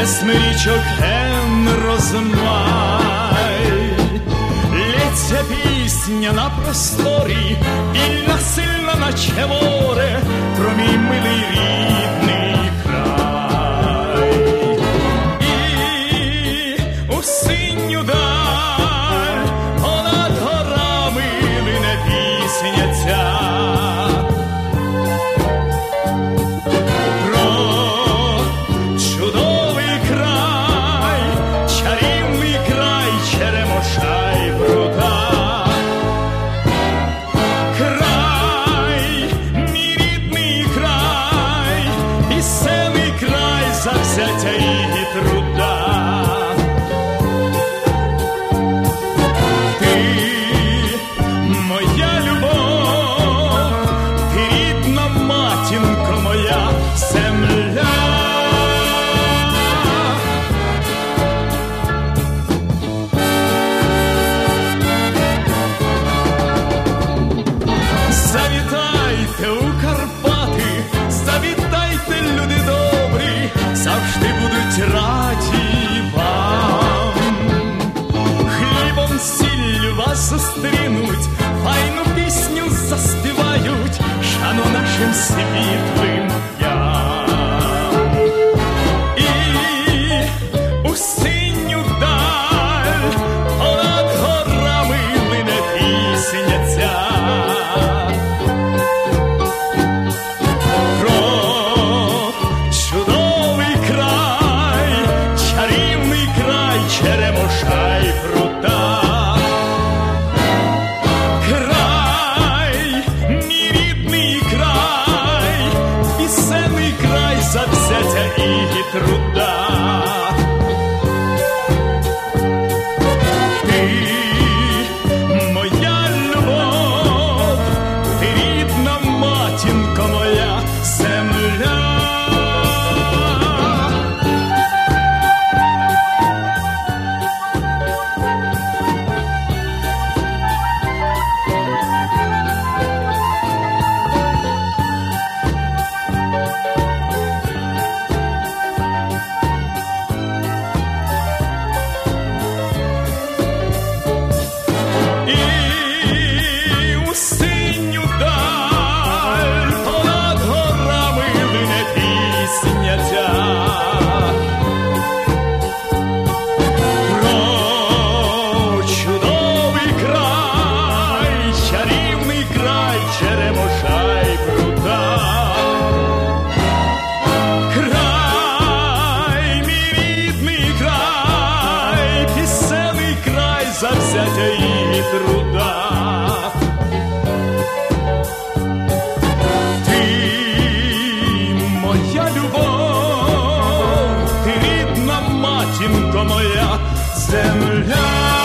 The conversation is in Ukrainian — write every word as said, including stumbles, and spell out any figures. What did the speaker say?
смирічок ген розмай. Лється пісня на просторі, і насильно наче море, про мій милий рідний край. І у синю даль понад горами лине пісня ця. Завзяття і труда. Ти моя любов, ти рідна матінко моя, земля. Завітайте у Карпати, завітайте, люди добрі, завжди будуть раді вам. Хлібом, сіллю вас зустрінуть, файну пісню заспівають, шану нашим світлим дням. І у синю даль понад горами лине пісня ця. Черемоша й прута. Край, мій рідний край, пісенний край завзяття і труда. Ти моя любов, ти рідна матінко моя, земля. Завзяття і труда. Ти моя любов, ти рідна матінко моя, земля.